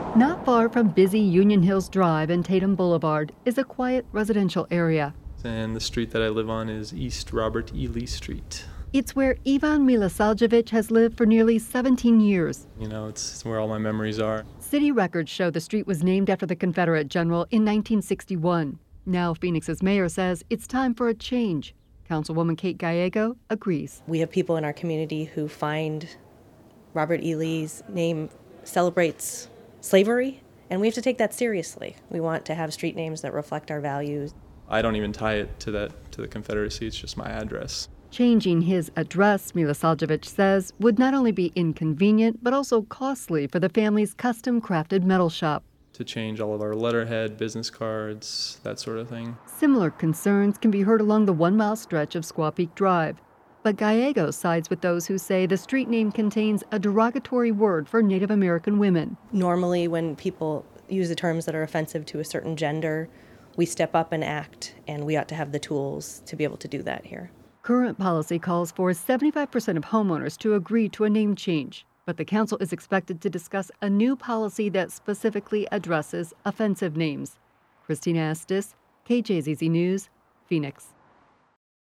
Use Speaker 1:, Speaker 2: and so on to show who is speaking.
Speaker 1: Not far from busy Union Hills Drive and Tatum Boulevard is a quiet residential area.
Speaker 2: And the street that I live on is East Robert E. Lee Street.
Speaker 1: It's where Ivan Milosaljevic has lived for nearly 17 years.
Speaker 2: It's where all my memories are.
Speaker 1: City records show the street was named after the Confederate general in 1961. Now Phoenix's mayor says it's time for a change. Councilwoman Kate Gallego agrees.
Speaker 3: We have people in our community who find Robert E. Lee's name celebrates slavery, and we have to take that seriously. We want to have street names that reflect our values.
Speaker 2: I don't even tie it to the Confederacy. It's just my address.
Speaker 1: Changing his address, Milosaljevic says, would not only be inconvenient, but also costly for the family's custom-crafted metal shop.
Speaker 2: To change all of our letterhead, business cards, that sort of thing.
Speaker 1: Similar concerns can be heard along the 1-mile stretch of Squaw Peak Drive. But Gallego sides with those who say the street name contains a derogatory word for Native American women.
Speaker 3: Normally, when people use the terms that are offensive to a certain gender, we step up and act, and we ought to have the tools to be able to do that here.
Speaker 1: Current policy calls for 75% of homeowners to agree to a name change, but the council is expected to discuss a new policy that specifically addresses offensive names. Christina Estes, KJZZ News, Phoenix.